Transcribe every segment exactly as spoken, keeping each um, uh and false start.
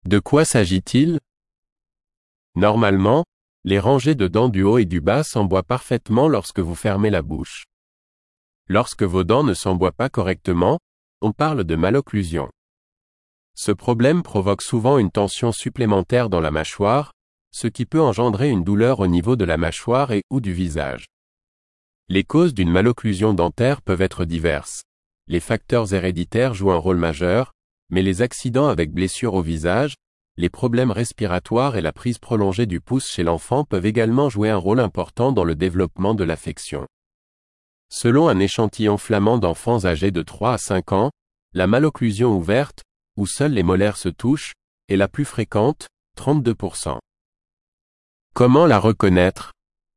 De quoi s'agit-il? Normalement, les rangées de dents du haut et du bas s'emboîtent parfaitement lorsque vous fermez la bouche. Lorsque vos dents ne s'emboîtent pas correctement, on parle de malocclusion. Ce problème provoque souvent une tension supplémentaire dans la mâchoire, ce qui peut engendrer une douleur au niveau de la mâchoire et ou du visage. Les causes d'une malocclusion dentaire peuvent être diverses. Les facteurs héréditaires jouent un rôle majeur, mais les accidents avec blessures au visage, les problèmes respiratoires et la prise prolongée du pouce chez l'enfant peuvent également jouer un rôle important dans le développement de l'affection. Selon un échantillon flamand d'enfants âgés de trois à cinq ans, la malocclusion ouverte, où seuls les molaires se touchent, est la plus fréquente, trente-deux pour cent. Comment la reconnaître?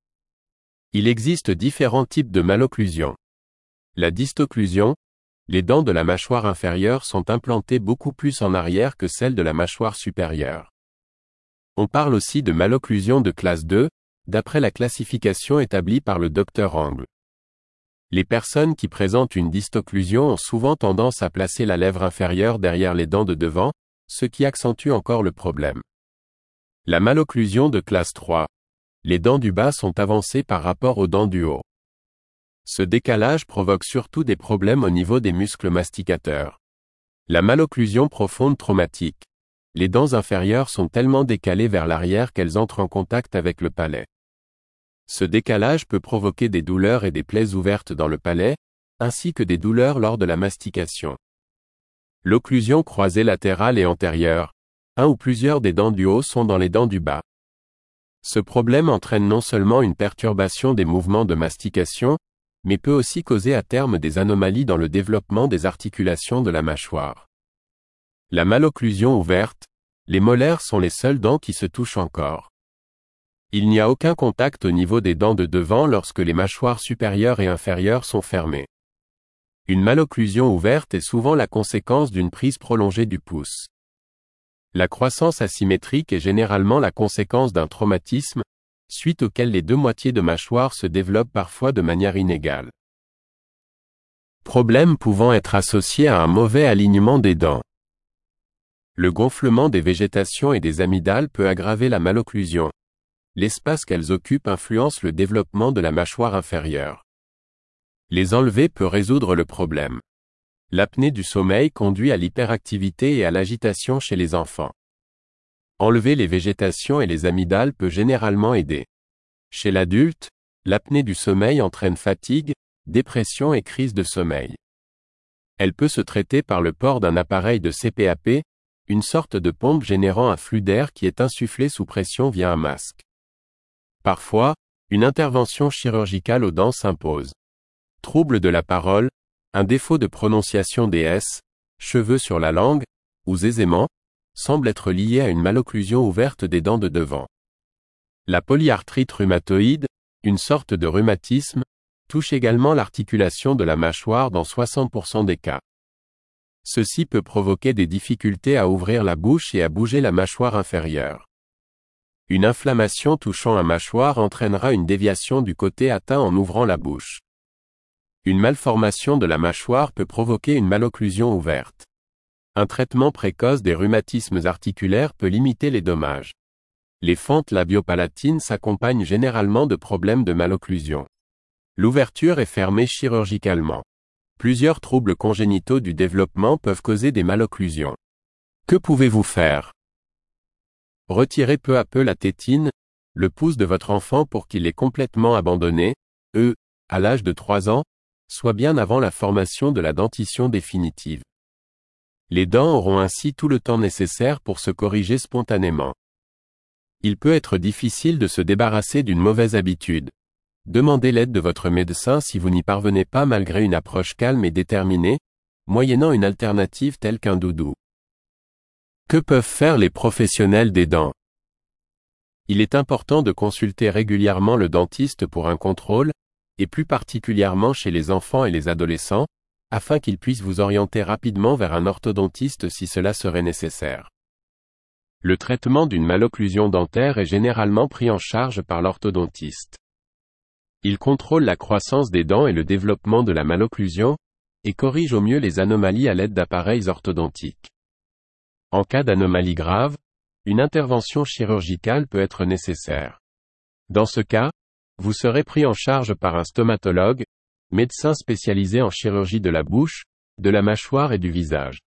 Il existe différents types de malocclusion. La distocclusion, les dents de la mâchoire inférieure sont implantées beaucoup plus en arrière que celles de la mâchoire supérieure. On parle aussi de malocclusion de classe deux, d'après la classification établie par le docteur Angle. Les personnes qui présentent une distocclusion ont souvent tendance à placer la lèvre inférieure derrière les dents de devant, ce qui accentue encore le problème. La malocclusion de classe trois. Les dents du bas sont avancées par rapport aux dents du haut. Ce décalage provoque surtout des problèmes au niveau des muscles masticateurs. La malocclusion profonde traumatique. Les dents inférieures sont tellement décalées vers l'arrière qu'elles entrent en contact avec le palais. Ce décalage peut provoquer des douleurs et des plaies ouvertes dans le palais, ainsi que des douleurs lors de la mastication. L'occlusion croisée latérale et antérieure. Un ou plusieurs des dents du haut sont dans les dents du bas. Ce problème entraîne non seulement une perturbation des mouvements de mastication, mais peut aussi causer à terme des anomalies dans le développement des articulations de la mâchoire. La malocclusion ouverte, les molaires sont les seules dents qui se touchent encore. Il n'y a aucun contact au niveau des dents de devant lorsque les mâchoires supérieures et inférieures sont fermées. Une malocclusion ouverte est souvent la conséquence d'une prise prolongée du pouce. La croissance asymétrique est généralement la conséquence d'un traumatisme, suite auquel les deux moitiés de mâchoire se développent parfois de manière inégale. Problème pouvant être associé à un mauvais alignement des dents. Le gonflement des végétations et des amygdales peut aggraver la malocclusion. L'espace qu'elles occupent influence le développement de la mâchoire inférieure. Les enlever peut résoudre le problème. L'apnée du sommeil conduit à l'hyperactivité et à l'agitation chez les enfants. Enlever les végétations et les amygdales peut généralement aider. Chez l'adulte, l'apnée du sommeil entraîne fatigue, dépression et crise de sommeil. Elle peut se traiter par le port d'un appareil de C P A P, une sorte de pompe générant un flux d'air qui est insufflé sous pression via un masque. Parfois, une intervention chirurgicale aux dents s'impose. Troubles de la parole, un défaut de prononciation des S, cheveux sur la langue, ou zézément, semble être lié à une malocclusion ouverte des dents de devant. La polyarthrite rhumatoïde, une sorte de rhumatisme, touche également l'articulation de la mâchoire dans soixante pour cent des cas. Ceci peut provoquer des difficultés à ouvrir la bouche et à bouger la mâchoire inférieure. Une inflammation touchant la mâchoire entraînera une déviation du côté atteint en ouvrant la bouche. Une malformation de la mâchoire peut provoquer une malocclusion ouverte. Un traitement précoce des rhumatismes articulaires peut limiter les dommages. Les fentes labiopalatines s'accompagnent généralement de problèmes de malocclusion. L'ouverture est fermée chirurgicalement. Plusieurs troubles congénitaux du développement peuvent causer des malocclusions. Que pouvez-vous faire? Retirez peu à peu la tétine, le pouce de votre enfant pour qu'il ait complètement abandonné, eux, à l'âge de trois ans, soit bien avant la formation de la dentition définitive. Les dents auront ainsi tout le temps nécessaire pour se corriger spontanément. Il peut être difficile de se débarrasser d'une mauvaise habitude. Demandez l'aide de votre médecin si vous n'y parvenez pas malgré une approche calme et déterminée, moyennant une alternative telle qu'un doudou. Que peuvent faire les professionnels des dents? Il est important de consulter régulièrement le dentiste pour un contrôle, et plus particulièrement chez les enfants et les adolescents, afin qu'il puisse vous orienter rapidement vers un orthodontiste si cela serait nécessaire. Le traitement d'une malocclusion dentaire est généralement pris en charge par l'orthodontiste. Il contrôle la croissance des dents et le développement de la malocclusion, et corrige au mieux les anomalies à l'aide d'appareils orthodontiques. En cas d'anomalie grave, une intervention chirurgicale peut être nécessaire. Dans ce cas, vous serez pris en charge par un stomatologue, médecin spécialisé en chirurgie de la bouche, de la mâchoire et du visage.